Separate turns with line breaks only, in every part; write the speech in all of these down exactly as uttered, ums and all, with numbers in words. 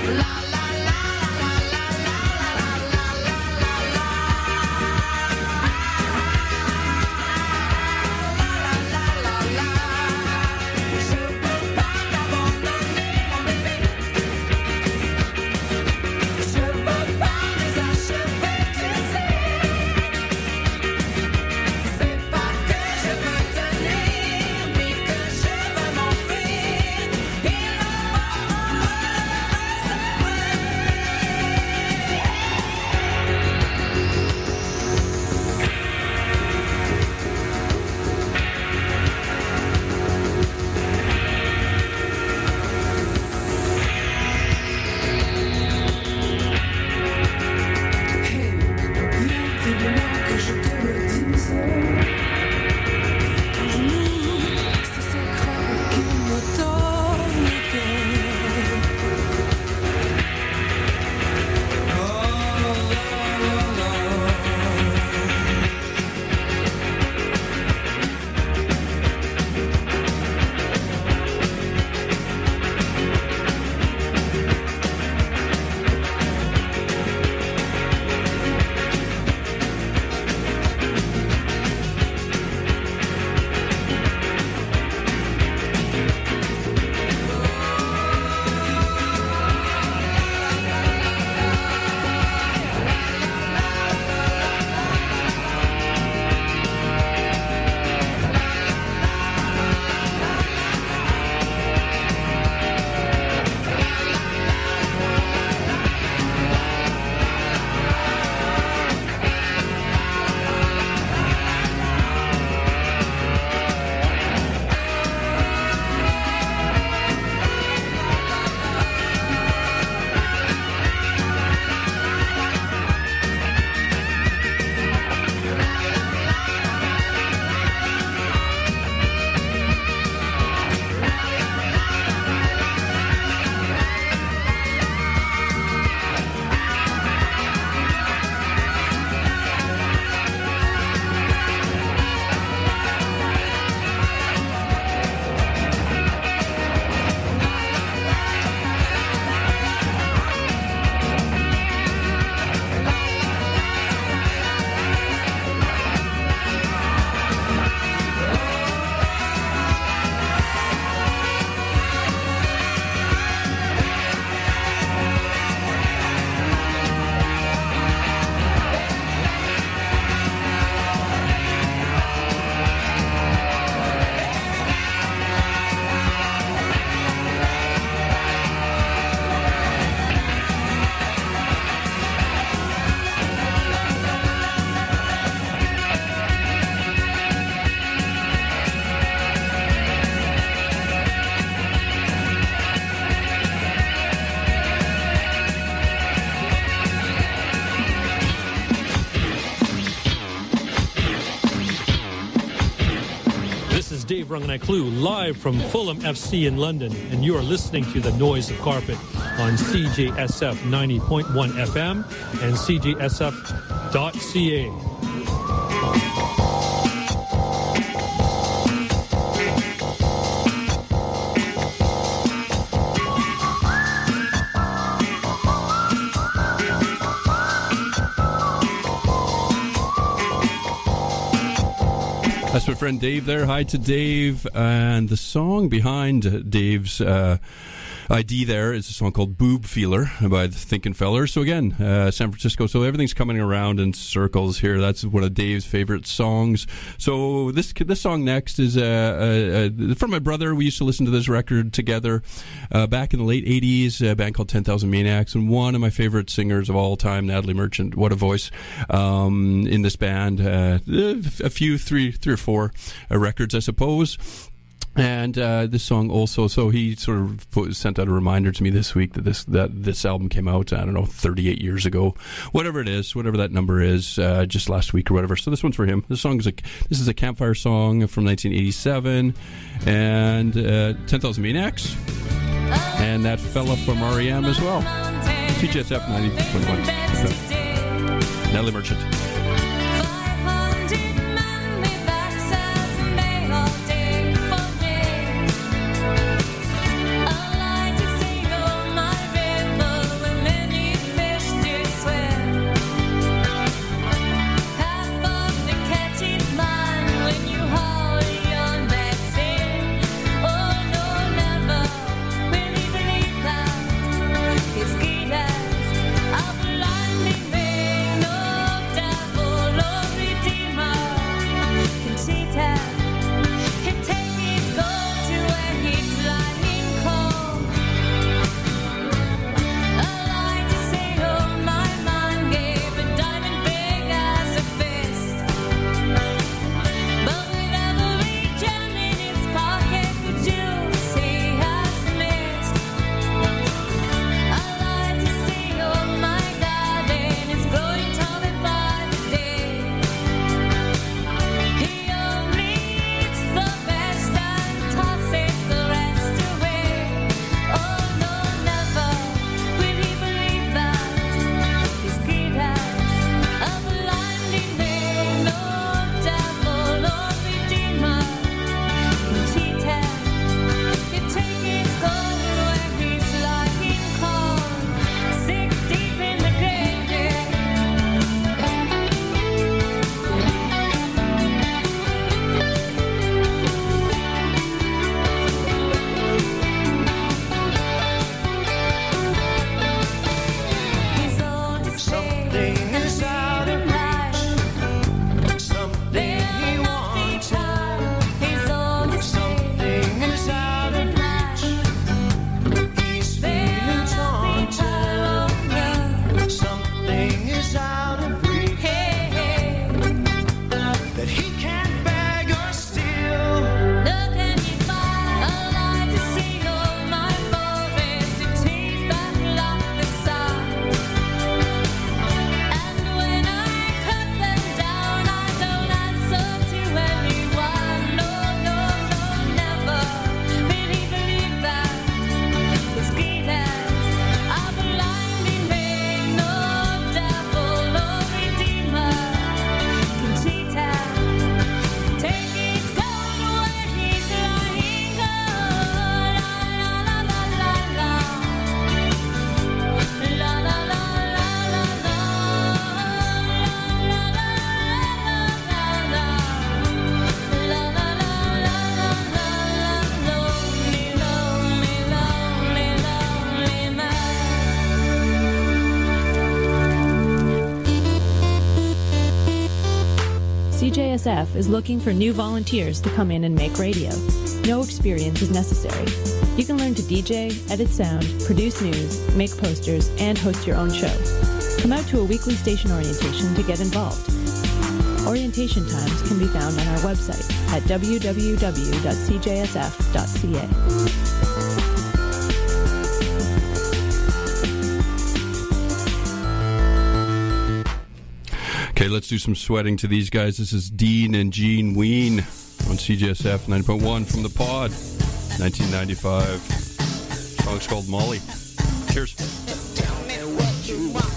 Dave Runganaklu live from Fulham F C in London, and you are listening to The Noise of Carpet on C J S F ninety point one F M and C J S F dot C A.
That's my friend Dave there. Hi to Dave. And the song behind Dave's uh, I D there is a song called Boob Feeler by the Thinkin' Fellers. So again, uh, San Francisco. So everything's coming around in circles here. That's one of Dave's favorite songs. So this this song next is uh, uh, uh, from my brother. We used to listen to this record together uh, back in the late eighties, a band called ten thousand Maniacs. And one of my favorite singers of all time, Natalie Merchant. What a voice um, in this band. Uh, a few, three, three or four uh, records, I suppose. And uh, this song also, so he sort of put, sent out a reminder to me this week that this that this album came out, I don't know, thirty-eight years ago, whatever it is, whatever that number is, uh, just last week or whatever. So this one's for him. This song is a this is a campfire song from nineteen eighty-seven, and uh, ten thousand Maniacs, and that fella from R E M as well. C J S F ninety point one. Natalie Merchant.
River J S F is looking for new volunteers to come in and make radio. No experience is necessary. You can learn to D J, edit sound, produce news, make posters, and host your own show. Come out to a weekly station orientation to get involved. Orientation times can be found on our website at w w w dot c j s f dot c a.
Okay, let's do some sweating to these guys. This is Dean and Gene Ween on C J S F ninety point one from the pod, nineteen ninety-five. The song's called Molly. Cheers.
Tell me what you want.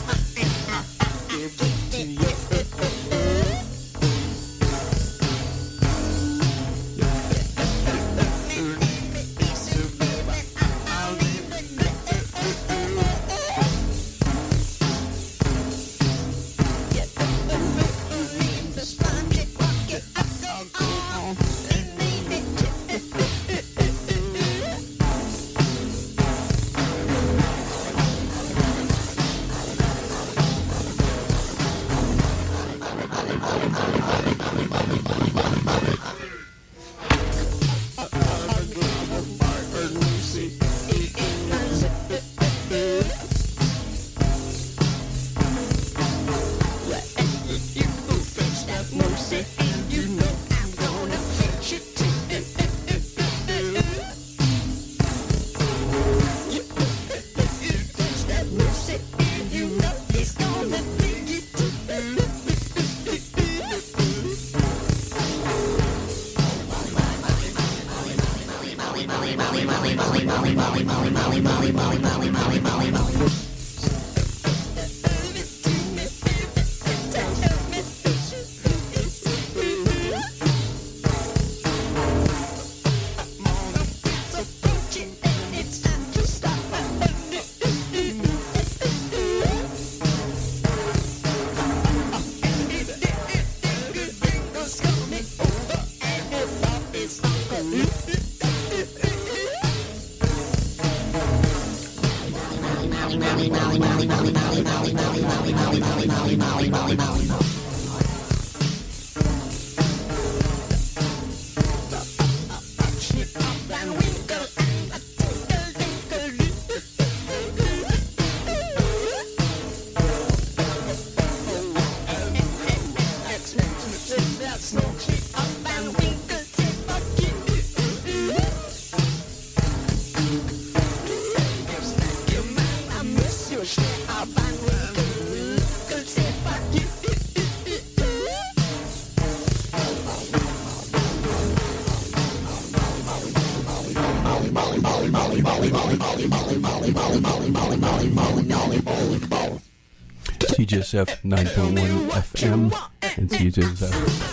C J S F nine point one F M and C J S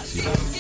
F.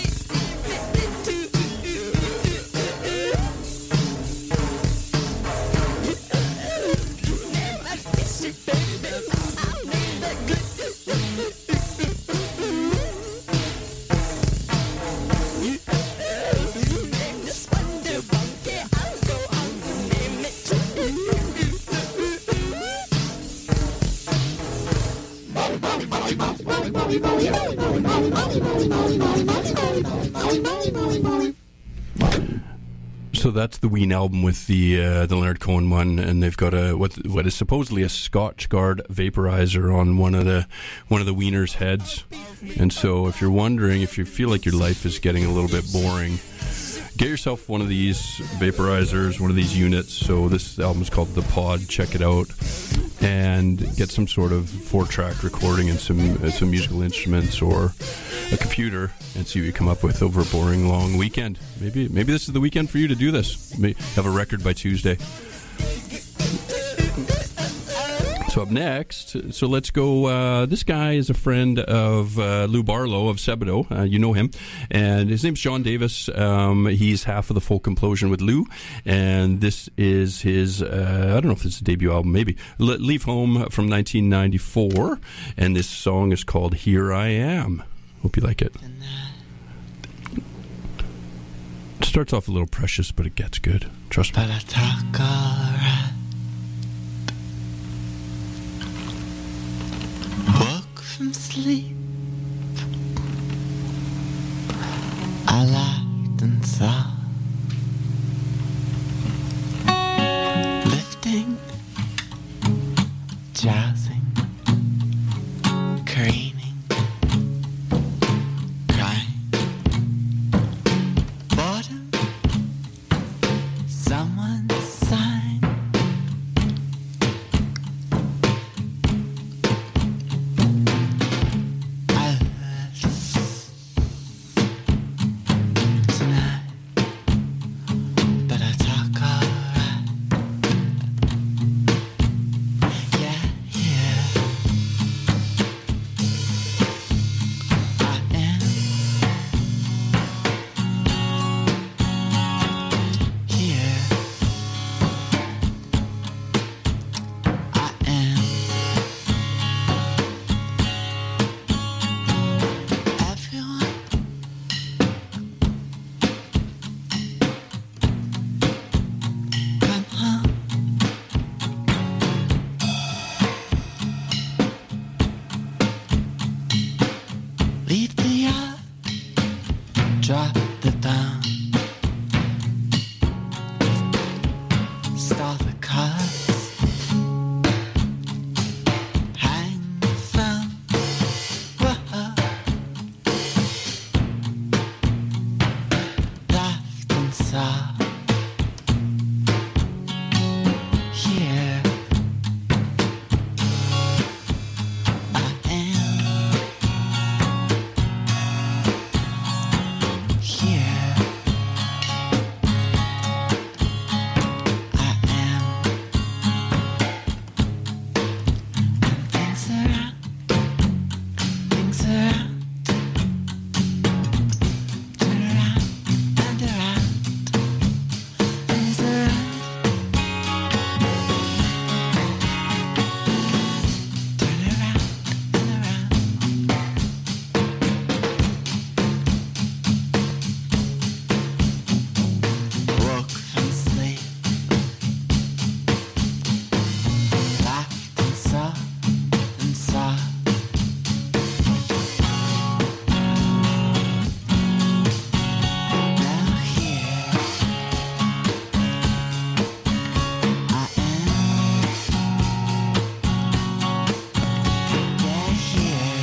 So that's the Ween album with the uh, the Leonard Cohen one, and they've got a what what is supposedly a Scotch Guard vaporizer on one of the one of the Weeners' heads. And so, if you're wondering, if you feel like your life is getting a little bit boring, get yourself one of these vaporizers, one of these units. So this album is called The Pod. Check it out, and get some sort of four-track recording and some uh, some musical instruments or a computer, and see what you come up with over a boring long weekend. Maybe maybe this is the weekend for you to do this. Maybe have a record by Tuesday. So up next, so let's go. Uh, this guy is a friend of uh, Lou Barlow of Sebadoh. Uh, you know him. And his name's John Davis. Um, he's half of the Folk Implosion with Lou. And this is his, uh, I don't know if it's a debut album, maybe. Le- Leave Home from nineteen ninety-four. And this song is called Here I Am. Hope you like it. It starts off a little precious, but it gets good. Trust me.
But I talk alright. Woke from sleep. drowsing, careening, crying, boredom, someone sighing. I heard tonight, but I talk alright. Yeah, yeah. I am here. I am everyone. Come home. Leave the yard. Drop the bomb. Stall the cars. Hang the phone. Whoa. Laughed and saw. Here. I am. Here. I am. And things around. Things around. Turn around and around. Things around. Turn around and around. Woke from sleep. Laughed and saw and saw. Now here I am. Yeah, here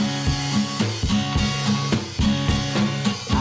I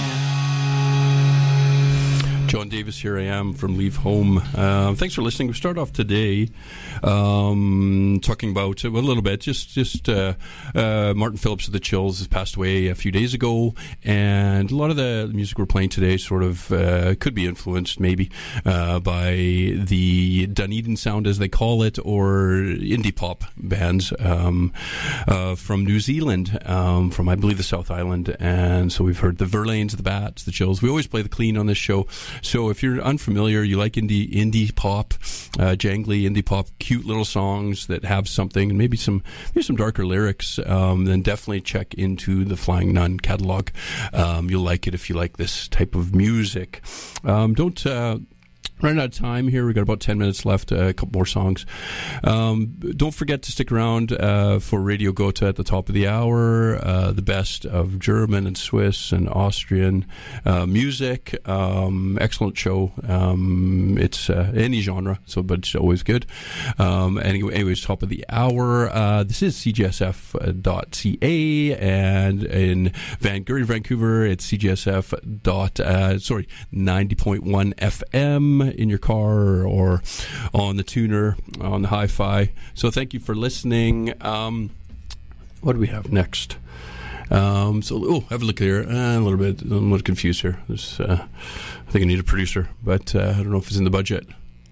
am.
John Davis, here I am from Leave Home. Uh, thanks for listening. We start off today um, talking about uh, a little bit. Just, just uh, uh, Martin Phillips of the Chills has passed away a few days ago, and a lot of the music we're playing today sort of uh, could be influenced, maybe, uh, by the Dunedin sound, as they call it, or indie pop bands um, uh, from New Zealand, um, from I believe the South Island. And so we've heard the Verlaines, the Bats, the Chills. We always play the clean on this show. So if you're unfamiliar, you like indie indie pop, uh, jangly indie pop, cute little songs that have something, and maybe some maybe some darker lyrics, um, then definitely check into the Flying Nun catalog. Um, you'll like it if you like this type of music. Um, don't uh, running out of time here. We've got about ten minutes left, uh, a couple more songs. Um, don't forget to stick around uh, for Radio Gotha at the top of the hour, uh, the best of German and Swiss and Austrian uh, music. Um, excellent show. Um, it's uh, any genre, so but it's always good. Um, anyway, anyways, top of the hour. Uh, this is C G S F dot C A, and in Vancouver, Vancouver, it's C G S F dot uh, sorry ninety point one F M in your car or on the tuner, on the hi-fi. So thank you for listening. Um, what do we have next? Um, so, oh, have a look here. Uh, a little bit, I'm a little confused here. There's, uh, I think I need a producer, but uh, I don't know if it's in the budget.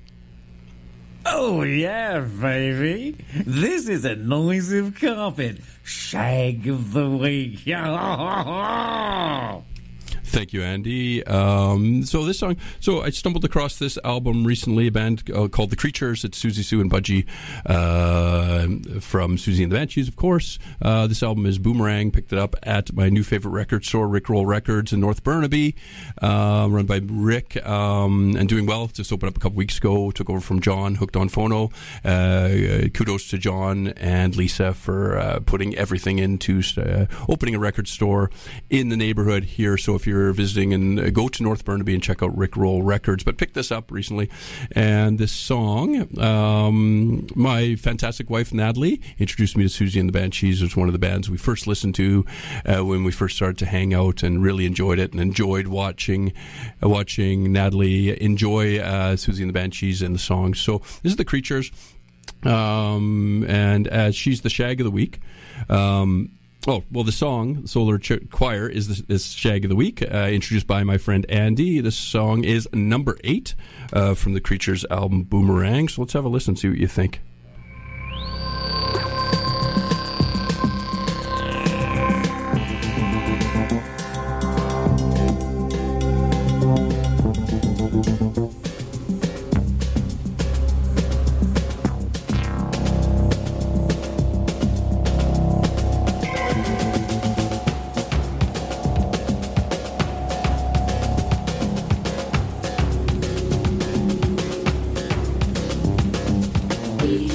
Oh, yeah, baby. This is a Noise of Carpet. Shag of the week.
Thank you, Andy. Um, so this song, so I stumbled across this album recently, a band uh, called The Creatures. It's Susie Sue and Budgie uh, from Susie and the Banshees, of course. Uh, this album is Boomerang. Picked it up at my new favorite record store, Rick Roll Records in North Burnaby, uh, run by Rick, um, and doing well. Just opened up a couple weeks ago. Took over from John, hooked on phono. Uh, kudos to John and Lisa for uh, putting everything into uh, opening a record store in the neighborhood here. So if you're you're visiting, and uh, go to North Burnaby and check out Rick Roll Records. But picked this up recently, and this song, um, my fantastic wife Natalie introduced me to Susie and the Banshees. It was one of the bands we first listened to uh, when we first started to hang out, and really enjoyed it, and enjoyed watching uh, watching Natalie enjoy uh, Susie and the Banshees and the songs. So this is the Creatures, um, and as she's the Shag of the Week. Um, Oh, well, the song, Solar Ch- Choir, is the is Shag of the Week, uh, introduced by my friend Andy. This song is number eight uh, from the Creatures album Boomerang. So let's have a listen, see what you think.
We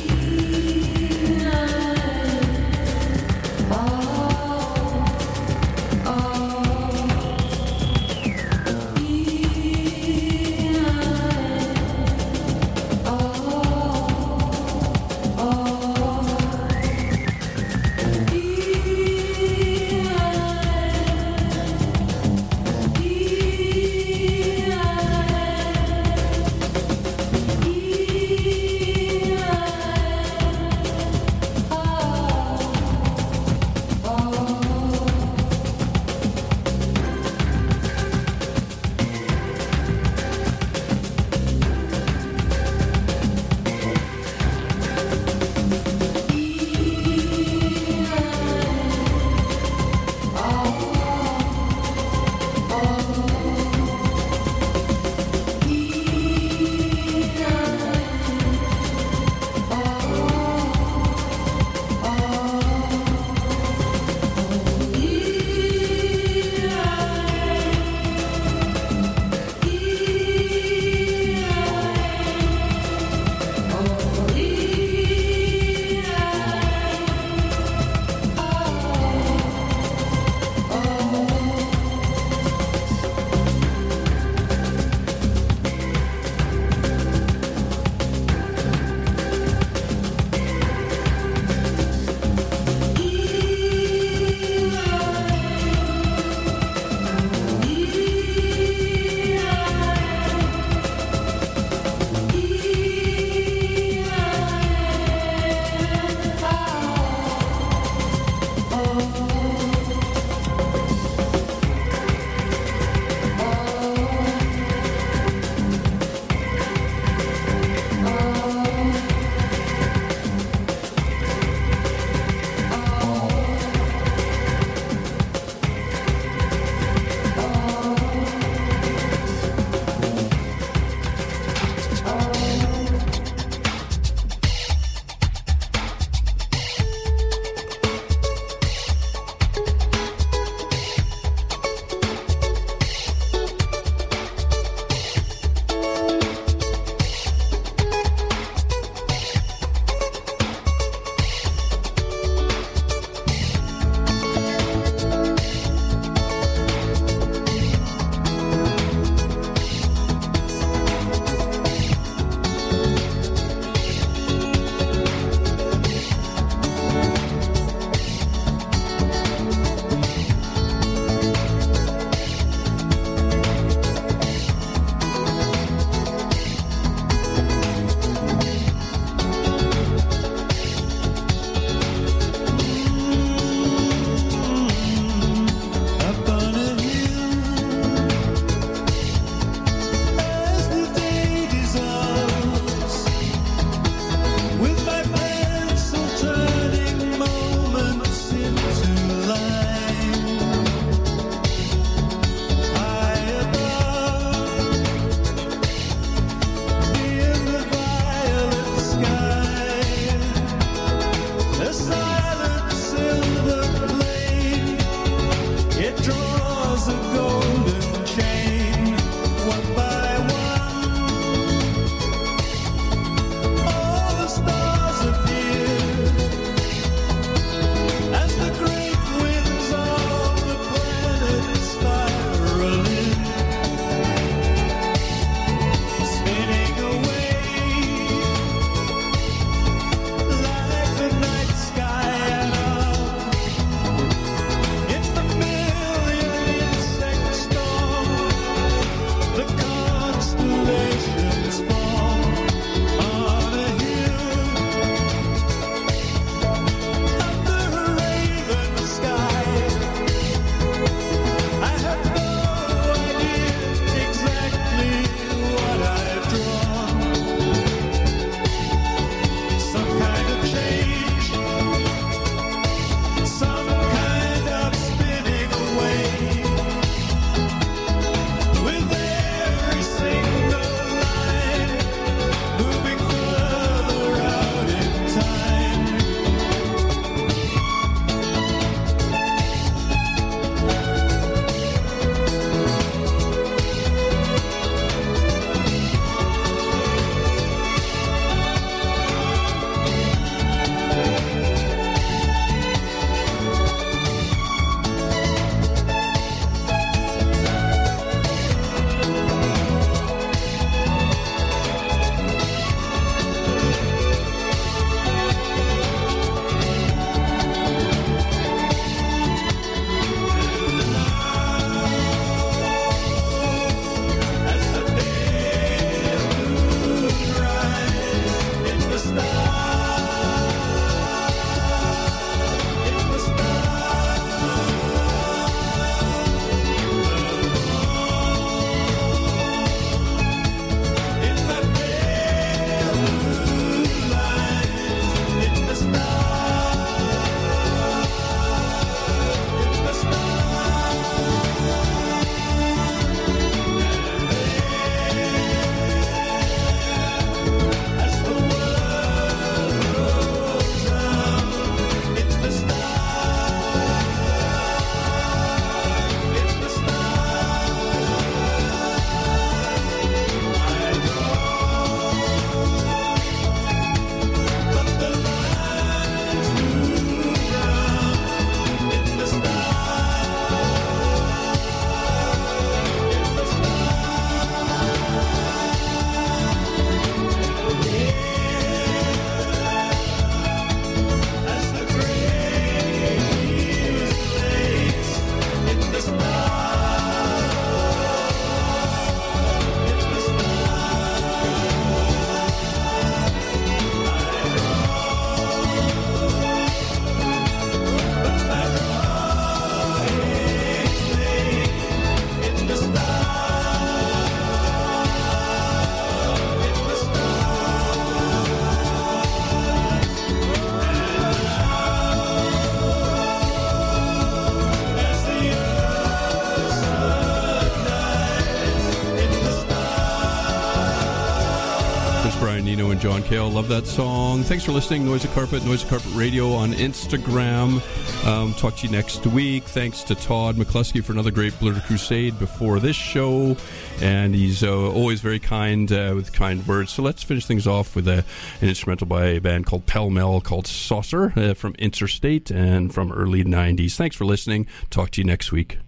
John Cale. Love that song. Thanks for listening. Noise of Carpet, Noise of Carpet Radio on Instagram. Um, talk to you next week. Thanks to Todd McCluskey for another great Blur Crusade before this show. And he's uh, always very kind uh, with kind words. So let's finish things off with a, an instrumental by a band called Pell Mell called Saucer uh, from Interstate and from early nineties. Thanks for listening. Talk to you next week.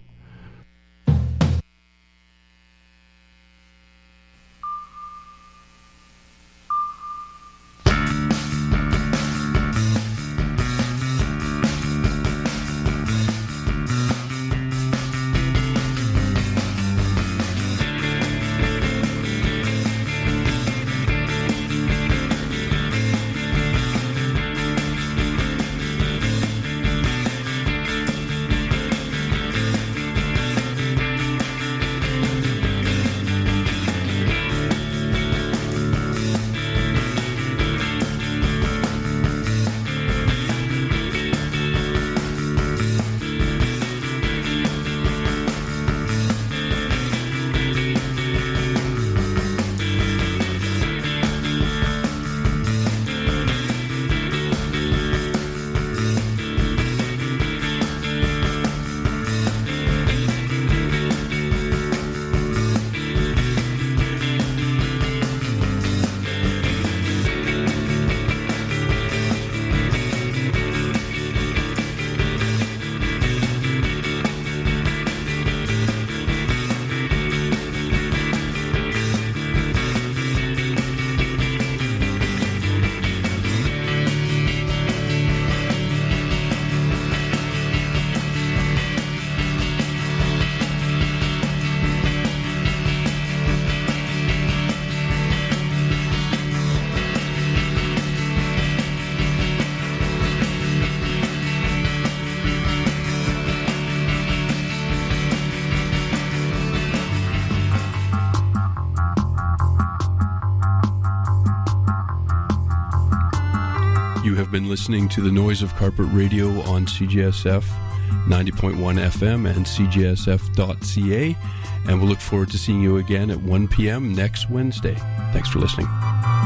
Been listening to the Noise of Carpet Radio on C J S F ninety point one F M and C J S F dot C A, and we'll look forward to seeing you again at one p.m. next Wednesday. Thanks for listening.